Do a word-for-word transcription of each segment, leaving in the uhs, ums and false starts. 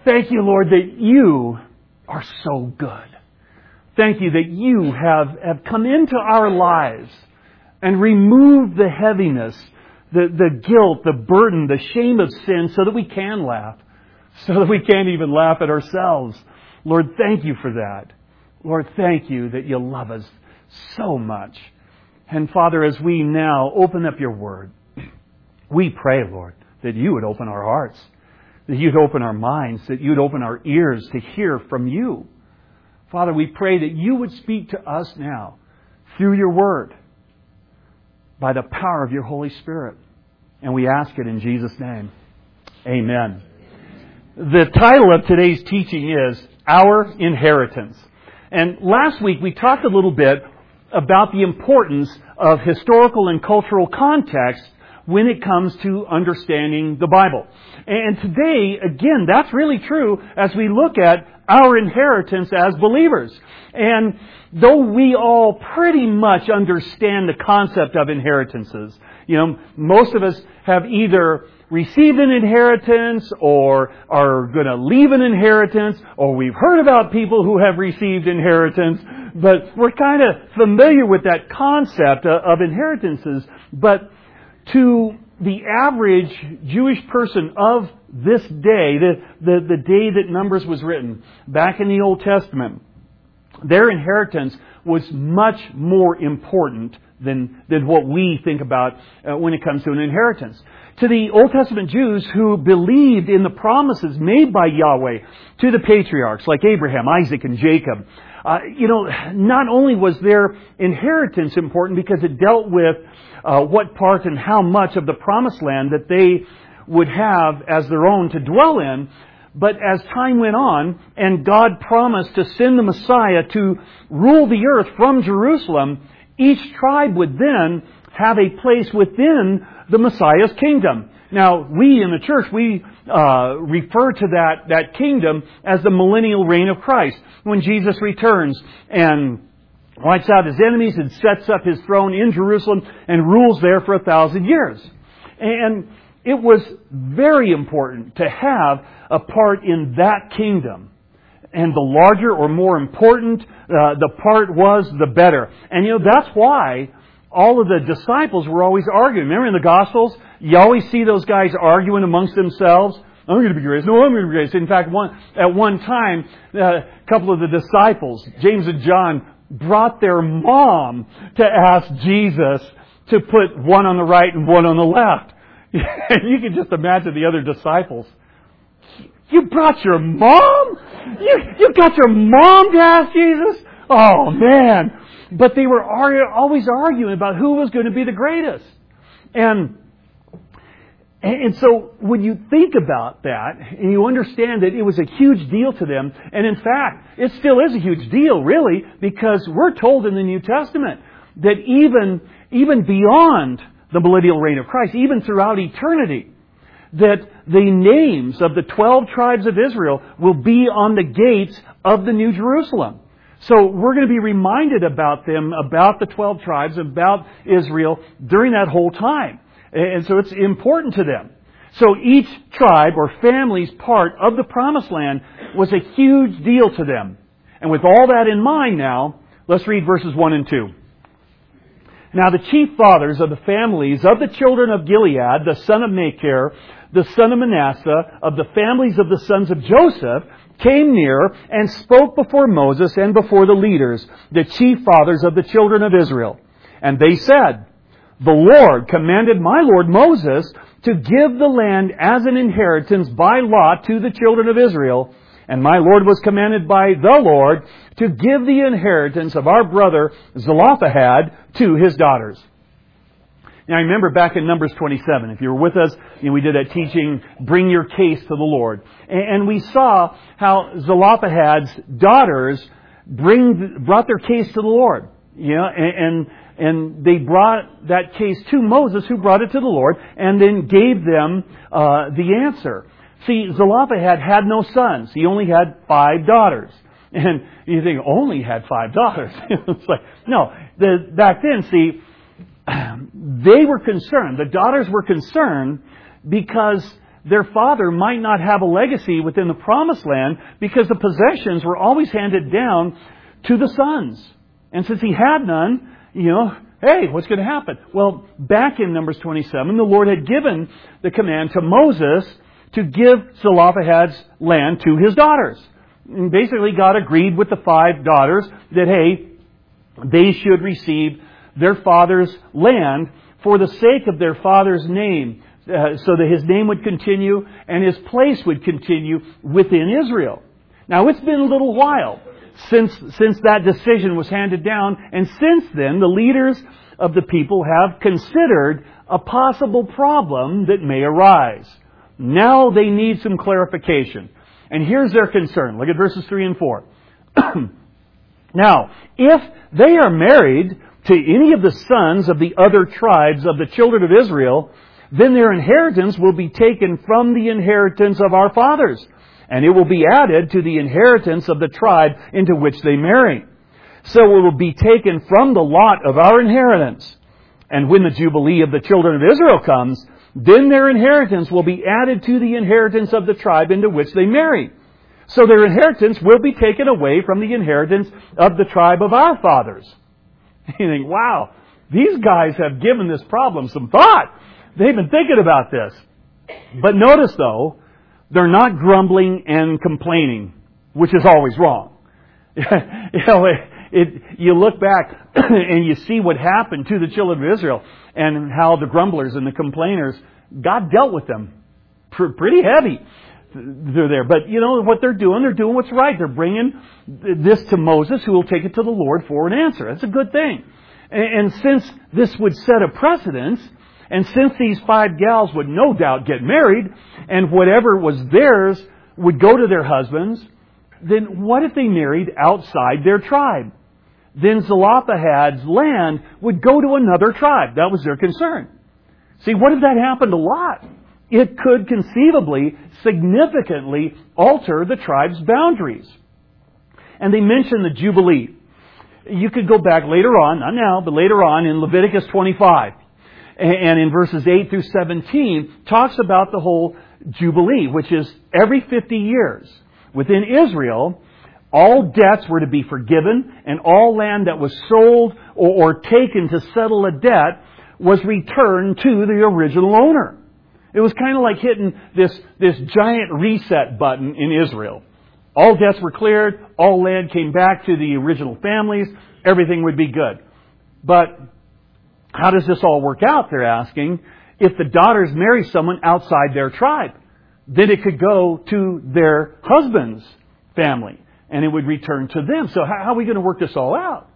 Thank you, Lord, that you are so good. Thank you that you have, have come into our lives and removed the heaviness, the, the guilt, the burden, the shame of sin so that we can laugh, so that we can't even laugh at ourselves. Lord, thank you for that. Lord, thank you that you love us so much. And Father, as we now open up your Word, we pray, Lord, that you would open our hearts, that you'd open our minds, that you'd open our ears to hear from you. Father, we pray that you would speak to us now through your Word by the power of your Holy Spirit. And we ask it in Jesus' name. Amen. The title of today's teaching is Our Inheritance. And last week we talked a little bit about the importance of historical and cultural context when it comes to understanding the Bible. And today, again, that's really true as we look at our inheritance as believers. And though we all pretty much understand the concept of inheritances, you know, most of us have either received an inheritance or are going to leave an inheritance, or we've heard about people who have received inheritance, but we're kind of familiar with that concept of inheritances. But to the average Jewish person of this day, the, the, the day that Numbers was written, back in the Old Testament, their inheritance was much more important than, than what we think about uh, when it comes to an inheritance. To the Old Testament Jews who believed in the promises made by Yahweh to the patriarchs like Abraham, Isaac, and Jacob, uh, you know, not only was their inheritance important because it dealt with uh, what part and how much of the promised land that they would have as their own to dwell in, but as time went on and God promised to send the Messiah to rule the earth from Jerusalem, each tribe would then have a place within the Messiah's kingdom. Now, we in the church, we uh, refer to that, that kingdom as the millennial reign of Christ, when Jesus returns and wipes out his enemies and sets up his throne in Jerusalem and rules there for a thousand years. And it was very important to have a part in that kingdom. And the larger or more important uh, the part was, the better. And you know, that's why all of the disciples were always arguing. Remember in the Gospels, you always see those guys arguing amongst themselves. I'm going to be greatest. No, I'm going to be greatest. In fact, one, at one time, uh, a couple of the disciples, James and John, brought their mom to ask Jesus to put one on the right and one on the left. And you can just imagine the other disciples. You brought your mom? You, you got your mom to ask Jesus? Oh, man. But they were argue, always arguing about who was going to be the greatest. And, and so when you think about that, and you understand that it was a huge deal to them, and in fact, it still is a huge deal, really, because we're told in the New Testament that even, even beyond the millennial reign of Christ, even throughout eternity, that the names of the twelve tribes of Israel will be on the gates of the New Jerusalem. So we're going to be reminded about them, about the twelve tribes, about Israel during that whole time. And so it's important to them. So each tribe or family's part of the promised land was a huge deal to them. And with all that in mind now, let's read verses one and two. Now the chief fathers of the families of the children of Gilead, the son of Machir, the son of Manasseh, of the families of the sons of Joseph, came near and spoke before Moses and before the leaders, the chief fathers of the children of Israel. And they said, the Lord commanded my lord Moses to give the land as an inheritance by lot to the children of Israel. And my lord was commanded by the Lord to give the inheritance of our brother Zelophehad to his daughters. Now, I remember back in Numbers twenty-seven, if you were with us, you know, we did that teaching, Bring Your Case to the Lord. And we saw how Zelophehad's daughters bring, brought their case to the Lord. You know, and, and they brought that case to Moses, who brought it to the Lord, and then gave them uh, the answer. See, Zelophehad had no sons. He only had five daughters. And you think, only had five daughters. It's like, no. The, back then, see, they were concerned. The daughters were concerned because their father might not have a legacy within the promised land because the possessions were always handed down to the sons. And since he had none, you know, hey, what's going to happen? Well, back in Numbers twenty-seven, the Lord had given the command to Moses to give Zelophehad's land to his daughters. And basically, God agreed with the five daughters that, hey, they should receive their father's land for the sake of their father's name, uh, so that his name would continue and his place would continue within Israel. Now, it's been a little while since since that decision was handed down, and since then, the leaders of the people have considered a possible problem that may arise. Now they need some clarification. And here's their concern. Look at verses three and four. Now, if they are married to any of the sons of the other tribes of the children of Israel, then their inheritance will be taken from the inheritance of our fathers, and it will be added to the inheritance of the tribe into which they marry. So it will be taken from the lot of our inheritance. And when the Jubilee of the children of Israel comes, then their inheritance will be added to the inheritance of the tribe into which they marry. So their inheritance will be taken away from the inheritance of the tribe of our fathers. You think, wow, these guys have given this problem some thought. They've been thinking about this. But notice, though, they're not grumbling and complaining, which is always wrong. you know, it, it, you look back and you see what happened to the children of Israel and how the grumblers and the complainers, God dealt with them pr- pretty heavy. They're there. But you know what they're doing? They're doing what's right. They're bringing this to Moses, who will take it to the Lord for an answer. That's a good thing. And, and since this would set a precedence, and since these five gals would no doubt get married, and whatever was theirs would go to their husbands, then what if they married outside their tribe? Then Zelophehad's land would go to another tribe. That was their concern. See, what if that happened a lot? It could conceivably, significantly alter the tribe's boundaries. And they mention the Jubilee. You could go back later on, not now, but later on in Leviticus twenty-five. And in verses eight through seventeen, talks about the whole Jubilee, which is every fifty years. Within Israel, all debts were to be forgiven, and all land that was sold or, or taken to settle a debt was returned to the original owner. It was kind of like hitting this, this giant reset button in Israel. All debts were cleared, all land came back to the original families, everything would be good. But how does this all work out, they're asking, if the daughters marry someone outside their tribe? Then it could go to their husband's family, and it would return to them. So how are we going to work this all out?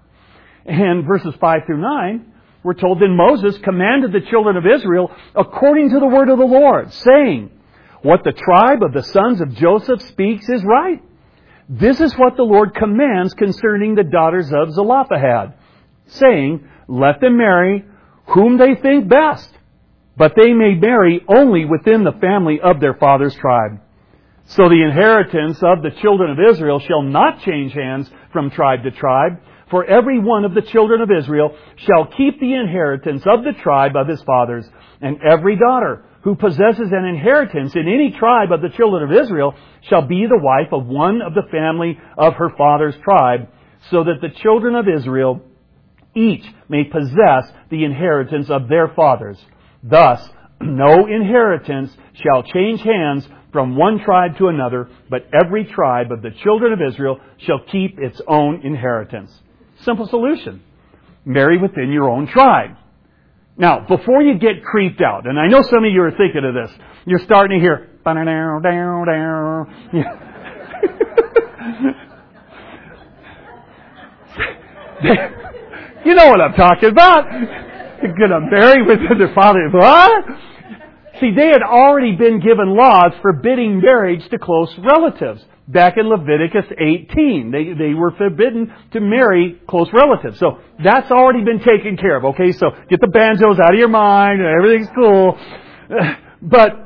And verses five through nine, we're told, then Moses commanded the children of Israel according to the word of the Lord, saying, what the tribe of the sons of Joseph speaks is right. This is what the Lord commands concerning the daughters of Zelophehad, saying, let them marry whom they think best, but they may marry only within the family of their father's tribe. So the inheritance of the children of Israel shall not change hands from tribe to tribe, for every one of the children of Israel shall keep the inheritance of the tribe of his fathers, and every daughter who possesses an inheritance in any tribe of the children of Israel shall be the wife of one of the family of her father's tribe, so that the children of Israel each may possess the inheritance of their fathers. Thus, no inheritance shall change hands from one tribe to another, but every tribe of the children of Israel shall keep its own inheritance. Simple solution. Marry within your own tribe. Now, before you get creeped out, and I know some of you are thinking of this, you're starting to hear, you know what I'm talking about. You're going to marry within their father. What? See, they had already been given laws forbidding marriage to close relatives. Back in Leviticus eighteen, they, they were forbidden to marry close relatives. So that's already been taken care of. Okay, so get the banjos out of your mind and everything's cool. But,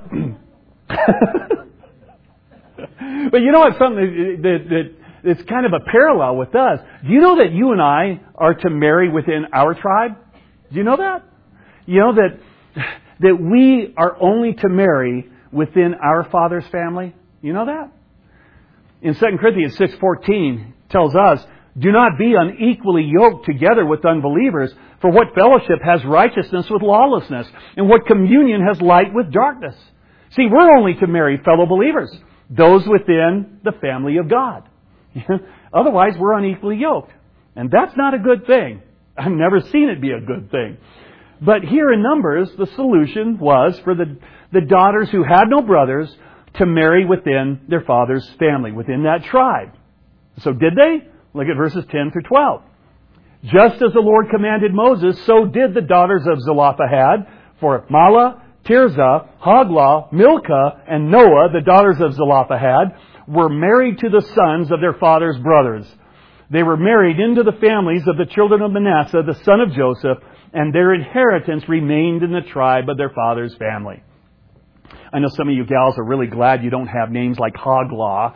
but you know what? Something that, that it's kind of a parallel with us. Do you know that you and I are to marry within our tribe? Do you know that? You know that that we are only to marry within our Father's family? You know that? In Second Corinthians six fourteen tells us, do not be unequally yoked together with unbelievers, for what fellowship has righteousness with lawlessness, and what communion has light with darkness? See, we're only to marry fellow believers, those within the family of God. Otherwise, we're unequally yoked. And that's not a good thing. I've never seen it be a good thing. But here in Numbers, the solution was for the, the daughters who had no brothers to marry within their father's family, within that tribe. So did they? Look at verses ten through twelve. Just as the Lord commanded Moses, so did the daughters of Zelophehad, for Mahlah, Tirzah, Hoglah, Milcah, and Noah, the daughters of Zelophehad, were married to the sons of their father's brothers. They were married into the families of the children of Manasseh, the son of Joseph, and their inheritance remained in the tribe of their father's family. I know some of you gals are really glad you don't have names like Hoglah.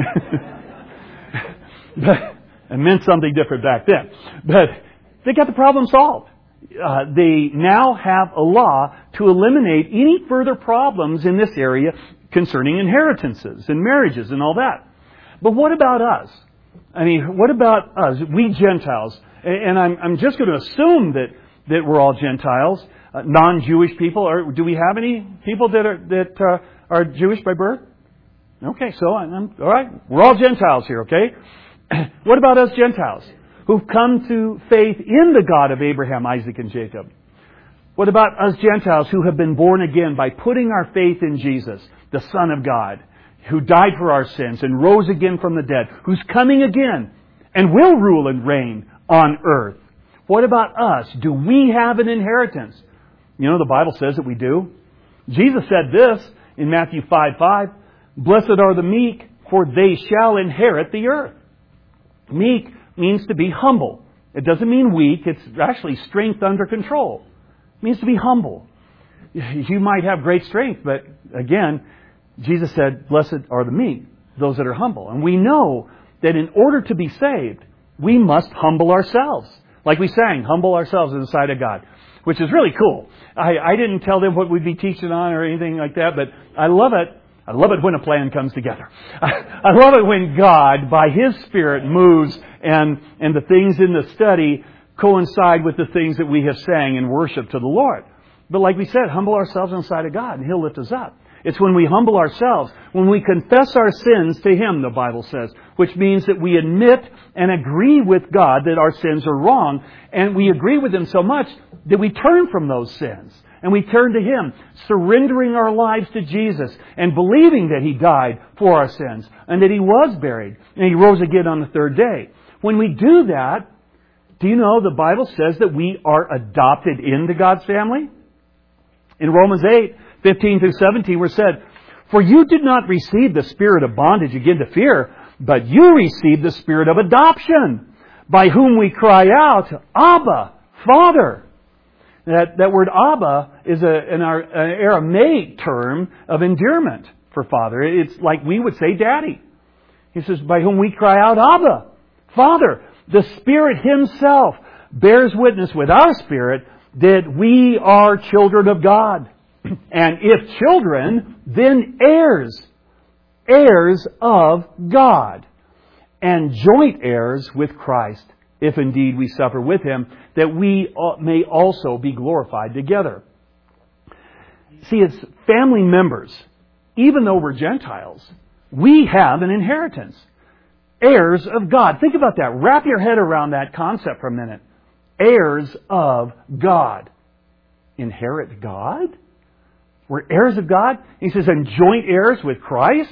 But it meant something different back then. But they got the problem solved. Uh, they now have a law to eliminate any further problems in this area concerning inheritances and marriages and all that. But what about us? I mean, what about us, we Gentiles? And I'm, I'm just going to assume that, that we're all Gentiles, uh, non-Jewish people. Or do we have any people that are that uh, are Jewish by birth? Okay, so I'm, I'm all right. We're all Gentiles here, okay? What about us Gentiles who've come to faith in the God of Abraham, Isaac, and Jacob? What about us Gentiles who have been born again by putting our faith in Jesus, the Son of God, who died for our sins and rose again from the dead, who's coming again and will rule and reign on earth? What about us? Do we have an inheritance? You know, the Bible says that we do. Jesus said this in Matthew five five, "Blessed are the meek, for they shall inherit the earth." Meek means to be humble. It doesn't mean weak. It's actually strength under control. It means to be humble. You might have great strength, but again, Jesus said, blessed are the meek, those that are humble. And we know that in order to be saved, we must humble ourselves. Like we sang, humble ourselves in the sight of God, which is really cool. I, I didn't tell them what we'd be teaching on or anything like that, but I love it. I love it when a plan comes together. I love it when God, by His Spirit, moves and, and the things in the study coincide with the things that we have sang in worship to the Lord. But like we said, humble ourselves in the sight of God and He'll lift us up. It's when we humble ourselves, when we confess our sins to Him, the Bible says, which means that we admit and agree with God that our sins are wrong, and we agree with Him so much that we turn from those sins. And we turn to Him, surrendering our lives to Jesus and believing that He died for our sins and that He was buried and He rose again on the third day. When we do that, do you know the Bible says that we are adopted into God's family? In Romans eight, fifteen through seventeen, we're said, "For you did not receive the spirit of bondage again to fear, but you received the spirit of adoption, by whom we cry out, Abba, Father." That, that word Abba is a, an, an Aramaic term of endearment for Father. It's like we would say Daddy. He says, by whom we cry out, Abba, Father. The Spirit Himself bears witness with our spirit that we are children of God. And if children, then heirs. Heirs of God. And joint heirs with Christ, if indeed we suffer with Him, that we may also be glorified together. See, as family members, even though we're Gentiles, we have an inheritance. Heirs of God. Think about that. Wrap your head around that concept for a minute. Heirs of God. Inherit God? We're heirs of God? He says, and joint heirs with Christ?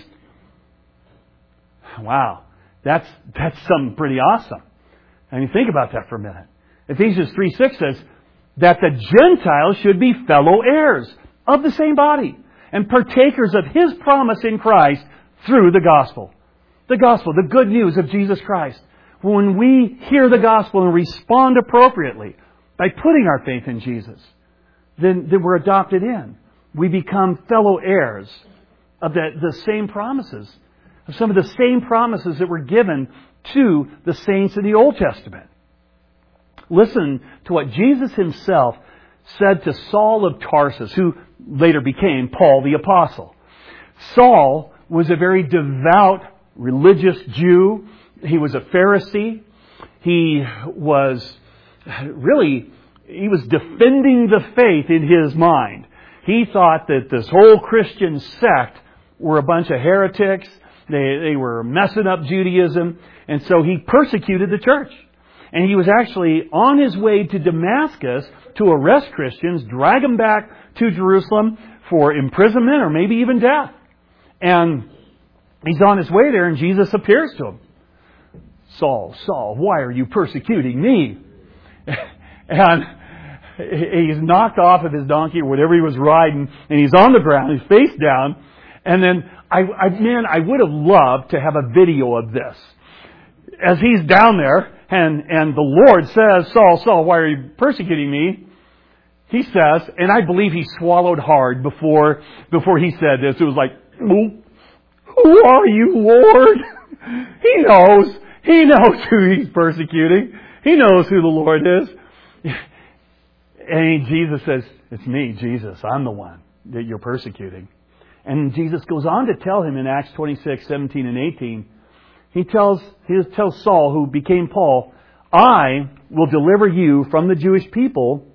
Wow. That's, that's something pretty awesome. I mean, think about that for a minute. Ephesians three six says that the Gentiles should be fellow heirs of the same body and partakers of His promise in Christ through the gospel. The gospel, the good news of Jesus Christ. When we hear the gospel and respond appropriately by putting our faith in Jesus, then, then we're adopted in. We become fellow heirs of the, the same promises, of some of the same promises that were given to the saints in the Old Testament. Listen to what Jesus Himself said to Saul of Tarsus, who later became Paul the Apostle. Saul was a very devout, religious Jew. He was a Pharisee. He was really, he was defending the faith in his mind. He thought that this whole Christian sect were a bunch of heretics. They, they were messing up Judaism. And so he persecuted the church. And he was actually on his way to Damascus to arrest Christians, drag them back to Jerusalem for imprisonment or maybe even death. And he's on his way there, and Jesus appears to him. Saul, Saul, why are you persecuting me? And he's knocked off of his donkey or whatever he was riding, and he's on the ground, he's face down. And then, I, I man, I would have loved to have a video of this. As he's down there, and, and the Lord says, Saul, Saul, why are you persecuting me? He says, and I believe he swallowed hard before, before he said this. It was like, who are you, Lord? He knows. He knows who he's persecuting. He knows who the Lord is. And Jesus says, it's me, Jesus. I'm the one that you're persecuting. And Jesus goes on to tell him in Acts twenty-six, seventeen and eighteen, he tells, he tells Saul, who became Paul, I will deliver you from the Jewish people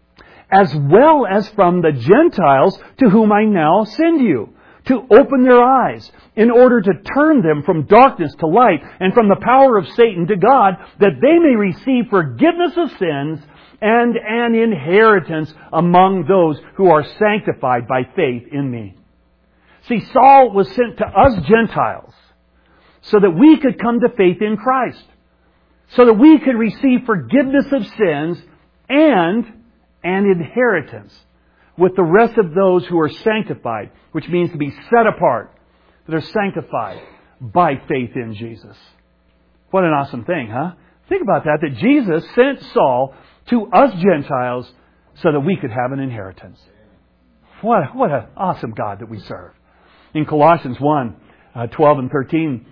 as well as from the Gentiles to whom I now send you, to open their eyes in order to turn them from darkness to light and from the power of Satan to God, that they may receive forgiveness of sins and an inheritance among those who are sanctified by faith in me. See, Saul was sent to us Gentiles so that we could come to faith in Christ, so that we could receive forgiveness of sins and an inheritance with the rest of those who are sanctified, which means to be set apart, that are sanctified by faith in Jesus. What an awesome thing, huh? Think about that, that Jesus sent Saul to us Gentiles so that we could have an inheritance. What, what an awesome God that we serve. In Colossians one, uh, twelve and thirteen,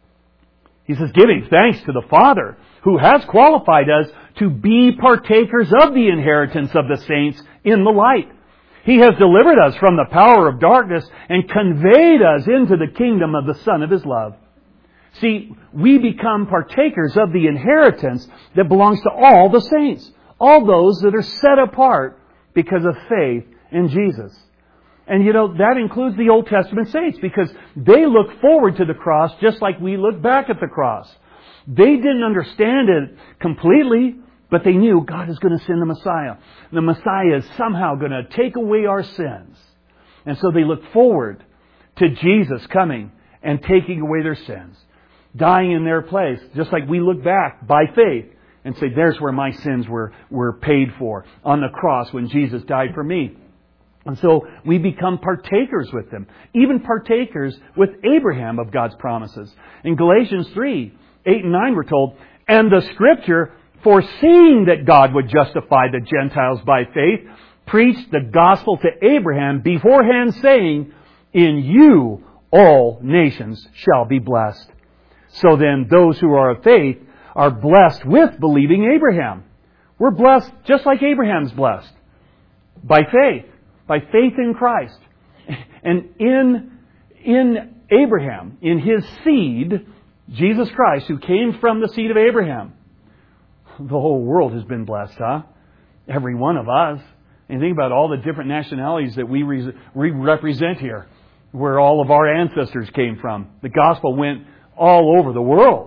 he says, giving thanks to the Father who has qualified us to be partakers of the inheritance of the saints in the light. He has delivered us from the power of darkness and conveyed us into the kingdom of the Son of His love. See, we become partakers of the inheritance that belongs to all the saints. All those that are set apart because of faith in Jesus. And you know, that includes the Old Testament saints, because they look forward to the cross just like we look back at the cross. They didn't understand it completely, but they knew God is going to send the Messiah. The Messiah is somehow going to take away our sins. And so they look forward to Jesus coming and taking away their sins, dying in their place, just like we look back by faith and say, there's where my sins were, were paid for on the cross when Jesus died for me. And so we become partakers with them, even partakers with Abraham of God's promises. In Galatians three, eight and nine we're told, and the Scripture, foreseeing that God would justify the Gentiles by faith, preached the gospel to Abraham beforehand, saying, in you all nations shall be blessed. So then those who are of faith are blessed with believing Abraham. We're blessed just like Abraham's blessed. By faith. By faith in Christ. And in, in Abraham, in his seed, Jesus Christ, who came from the seed of Abraham, the whole world has been blessed, huh? Every one of us. And think about all the different nationalities that we, re- we represent here, where all of our ancestors came from. The gospel went all over the world.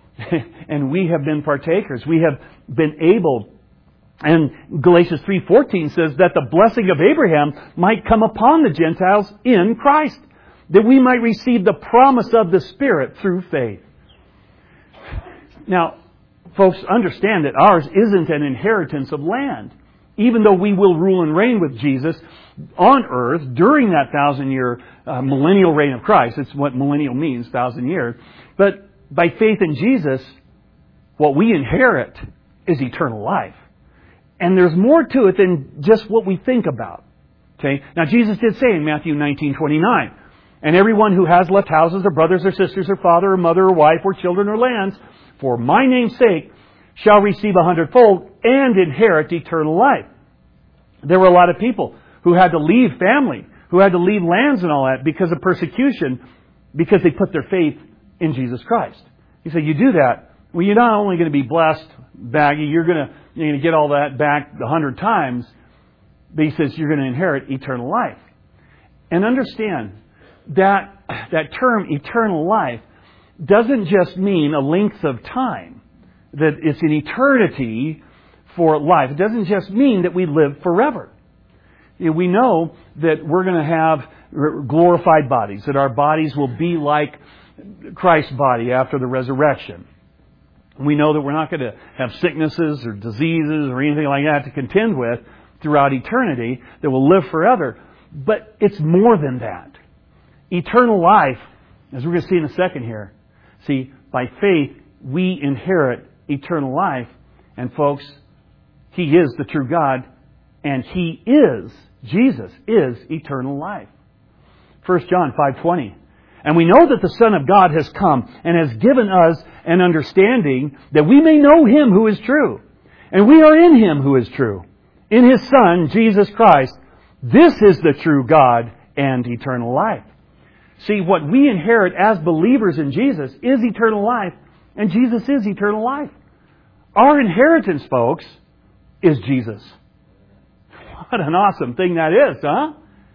And we have been partakers. We have been able. And Galatians three fourteen says that the blessing of Abraham might come upon the Gentiles in Christ, that we might receive the promise of the Spirit through faith. Now, folks, understand that ours isn't an inheritance of land. Even though we will rule and reign with Jesus on earth during that thousand-year uh, millennial reign of Christ. It's what millennial means, thousand years. But by faith in Jesus, what we inherit is eternal life. And there's more to it than just what we think about. Okay? Now, Jesus did say in Matthew nineteen twenty-nine, and everyone who has left houses or brothers or sisters or father or mother or wife or children or lands, for my name's sake, shall receive a hundredfold and inherit eternal life. There were a lot of people who had to leave family, who had to leave lands and all that because of persecution, because they put their faith in Jesus Christ. He said, you do that, well, you're not only going to be blessed back, you're going to, you're going to get all that back a hundred times, but he says you're going to inherit eternal life. And understand that that term eternal life doesn't just mean a length of time, that it's an eternity for life. It doesn't just mean that we live forever. You know, we know that we're going to have glorified bodies, that our bodies will be like Christ's body after the resurrection. We know that we're not going to have sicknesses or diseases or anything like that to contend with throughout eternity, that will live forever. But it's more than that. Eternal life, as we're going to see in a second here, see, by faith, we inherit eternal life. And folks, He is the true God, and He is, Jesus is eternal life. First John five twenty. And we know that the Son of God has come and has given us an understanding that we may know Him who is true. And we are in Him who is true, in His Son, Jesus Christ. This is the true God and eternal life. See, what we inherit as believers in Jesus is eternal life, and Jesus is eternal life. Our inheritance, folks, is Jesus. What an awesome thing that is, huh?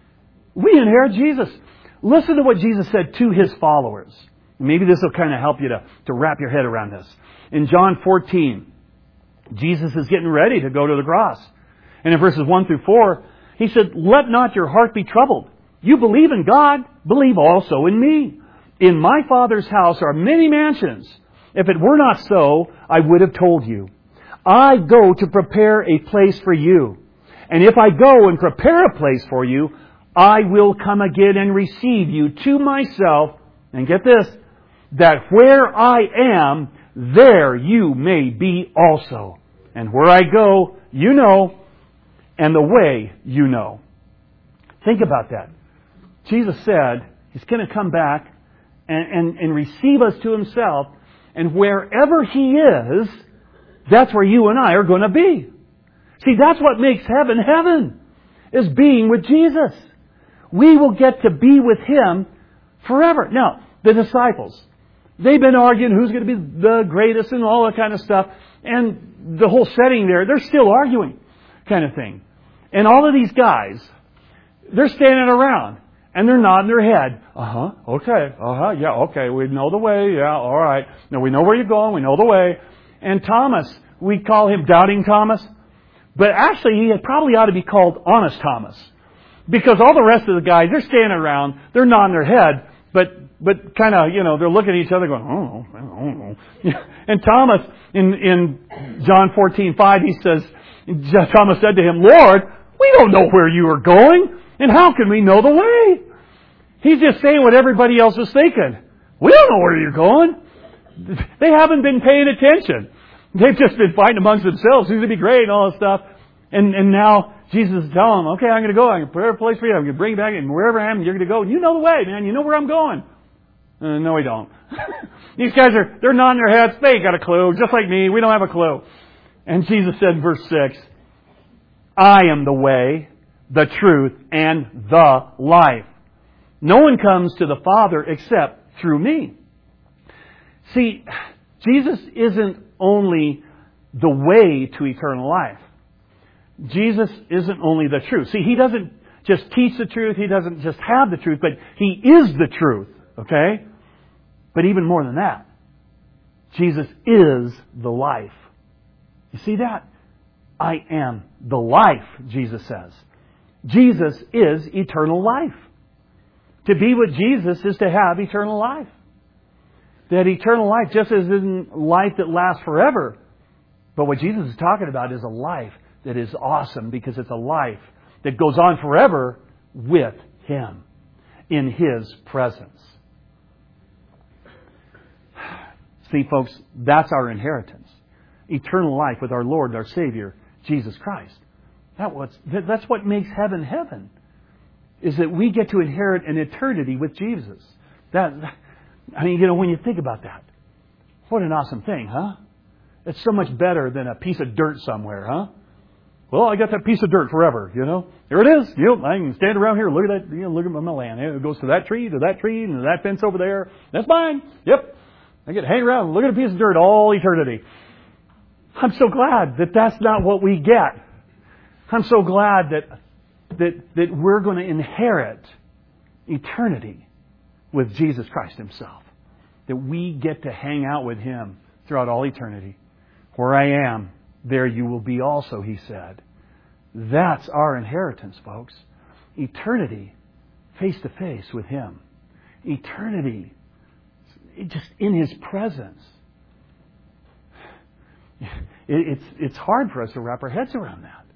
We inherit Jesus. Listen to what Jesus said to His followers. Maybe this will kind of help you to, to wrap your head around this. In John fourteen, Jesus is getting ready to go to the cross. And in verses one through four, He said, let not your heart be troubled. You believe in God, believe also in me. In my Father's house are many mansions. If it were not so, I would have told you. I go to prepare a place for you. And if I go and prepare a place for you, I will come again and receive you to myself. And get this, that where I am, there you may be also. And where I go, you know, and the way you know. Think about that. Jesus said He's going to come back and, and, and receive us to Himself. And wherever He is, that's where you and I are going to be. See, that's what makes heaven heaven, is being with Jesus. We will get to be with Him forever. Now, the disciples, they've been arguing who's going to be the greatest and all that kind of stuff. And the whole setting there, they're still arguing kind of thing. And all of these guys, they're standing around and they're nodding their head. Uh-huh, okay, uh-huh, yeah, okay, we know the way, yeah, all right. Now we know where you're going, we know the way. And Thomas, we call him Doubting Thomas. But actually, he probably ought to be called Honest Thomas. Because all the rest of the guys, they're standing around, they're nodding their head, but but kind of, you know, they're looking at each other going, oh, I don't know. And Thomas, in, in John fourteen five, he says, Thomas said to Him, Lord, we don't know where you are going, and how can we know the way? He's just saying what everybody else is thinking. We don't know where you're going. They haven't been paying attention. They've just been fighting amongst themselves. Who's going to be great and all this stuff. And and now Jesus is telling them, okay, I'm going to go. I'm going to prepare a place for you. I'm going to bring you back. And wherever I am, you're going to go. You know the way, man. You know where I'm going. Uh, no, we don't. These guys are, they're nodding their heads. They ain't got a clue. Just like me. We don't have a clue. And Jesus said in verse six, I am the way, the truth, and the life. No one comes to the Father except through me. See, Jesus isn't only the way to eternal life. Jesus isn't only the truth. See, He doesn't just teach the truth. He doesn't just have the truth, but He is the truth. Okay? But even more than that, Jesus is the life. You see that? I am the life, Jesus says. Jesus is eternal life. To be with Jesus is to have eternal life. That eternal life just isn't life that lasts forever. But what Jesus is talking about is a life that is awesome because it's a life that goes on forever with Him in His presence. See, folks, that's our inheritance. Eternal life with our Lord, our Savior, Jesus Christ. That was, that's what makes heaven heaven. Is that we get to inherit an eternity with Jesus. That, I mean, you know, when you think about that, what an awesome thing, huh? It's so much better than a piece of dirt somewhere, huh? Well, I got that piece of dirt forever, you know. Here it is. You know, I can stand around here, look at that, you know, look at my land. It goes to that tree, to that tree, and to that fence over there. That's mine. Yep. I get to hang around and look at a piece of dirt all eternity. I'm so glad that that's not what we get. I'm so glad that that that we're going to inherit eternity with Jesus Christ Himself. That we get to hang out with Him throughout all eternity. Where I am, there you will be also, He said. That's our inheritance, folks. Eternity face to face with Him. Eternity just in His presence. It's, it's hard for us to wrap our heads around that.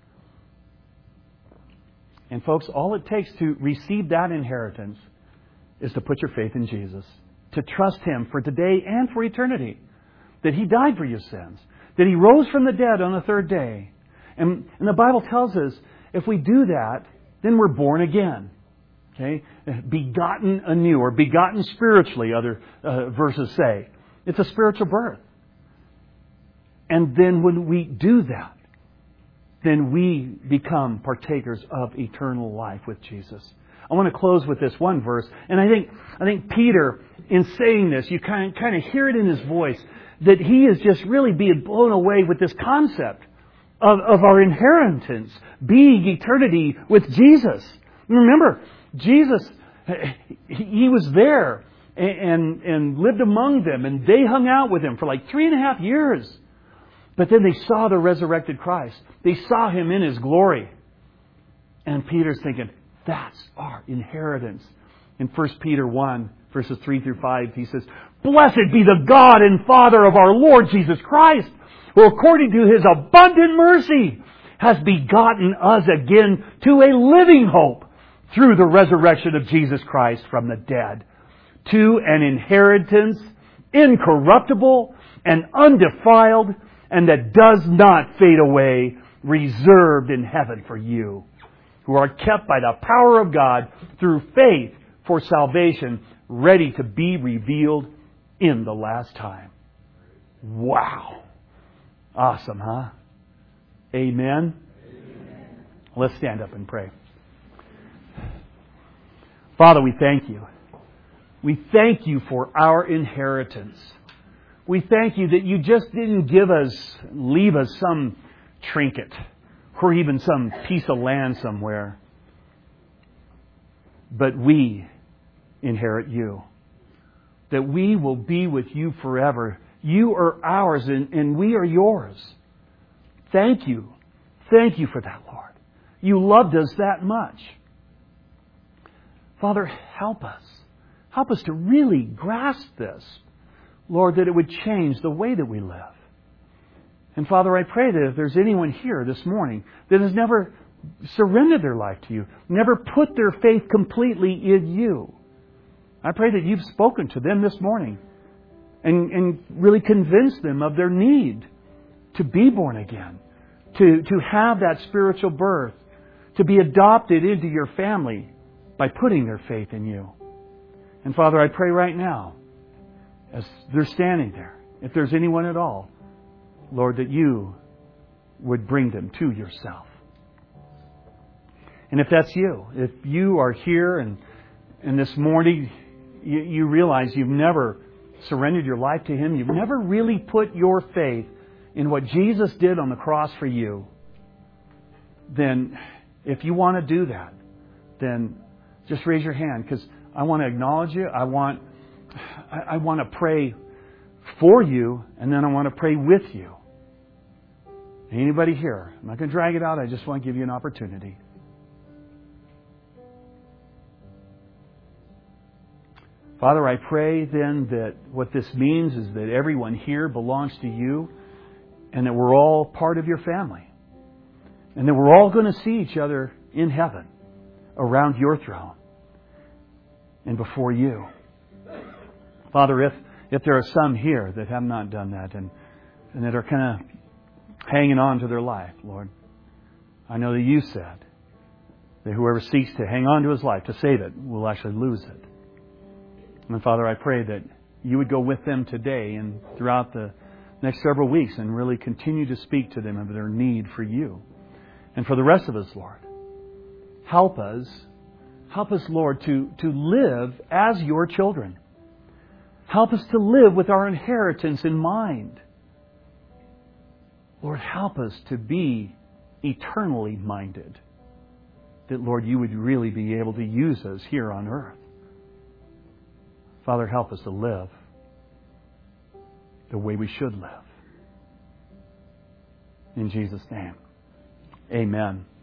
And folks, all it takes to receive that inheritance is to put your faith in Jesus. To trust Him for today and for eternity. That He died for your sins. That He rose from the dead on the third day. And, and the Bible tells us if we do that, then we're born again. Okay? Begotten anew, or begotten spiritually, other uh, verses say. It's a spiritual birth. And then when we do that, then we become partakers of eternal life with Jesus. I want to close with this one verse. And I think I think Peter, in saying this, you kind of, kind of hear it in his voice, that he is just really being blown away with this concept of, of our inheritance, being eternity with Jesus. Remember, Jesus, He was there and, and lived among them, and they hung out with Him for like three and a half years. But then they saw the resurrected Christ. They saw Him in His glory. And Peter's thinking, that's our inheritance. In First Peter one, verses three through five, he says, "Blessed be the God and Father of our Lord Jesus Christ, who according to His abundant mercy has begotten us again to a living hope through the resurrection of Jesus Christ from the dead, to an inheritance incorruptible and undefiled, and that does not fade away, reserved in heaven for you, who are kept by the power of God through faith for salvation, ready to be revealed in the last time." Wow. Awesome, huh? Amen? Amen. Let's stand up and pray. Father, we thank You. We thank You for our inheritance. We thank You that You just didn't give us, leave us some trinket or even some piece of land somewhere. But we inherit You. That we will be with You forever. You are ours and, and we are Yours. Thank You. Thank You for that, Lord. You loved us that much. Father, help us. Help us to really grasp this. Lord, that it would change the way that we live. And Father, I pray that if there's anyone here this morning that has never surrendered their life to You, never put their faith completely in You, I pray that You've spoken to them this morning and, and really convinced them of their need to be born again, to, to have that spiritual birth, to be adopted into Your family by putting their faith in You. And Father, I pray right now, as they're standing there, if there's anyone at all, Lord, that You would bring them to Yourself. And if that's you, if you are here and, and this morning you, you realize you've never surrendered your life to Him, you've never really put your faith in what Jesus did on the cross for you, then if you want to do that, then just raise your hand, because I want to acknowledge you. I want I, I want to pray for you, and then I want to pray with you. Anybody here? I'm not going to drag it out. I just want to give you an opportunity. Father, I pray then that what this means is that everyone here belongs to You, and that we're all part of Your family, and that we're all going to see each other in heaven around Your throne and before You. Father, if if there are some here that have not done that and, and that are kind of hanging on to their life, Lord, I know that You said that whoever seeks to hang on to his life, to save it, will actually lose it. And Father, I pray that You would go with them today and throughout the next several weeks and really continue to speak to them of their need for You. And for the rest of us, Lord, help us, help us, Lord, to, to live as your children. Help us to live with our inheritance in mind. Lord, help us to be eternally minded. That, Lord, you would really be able to use us here on earth. Father, help us to live the way we should live. In Jesus' name, amen.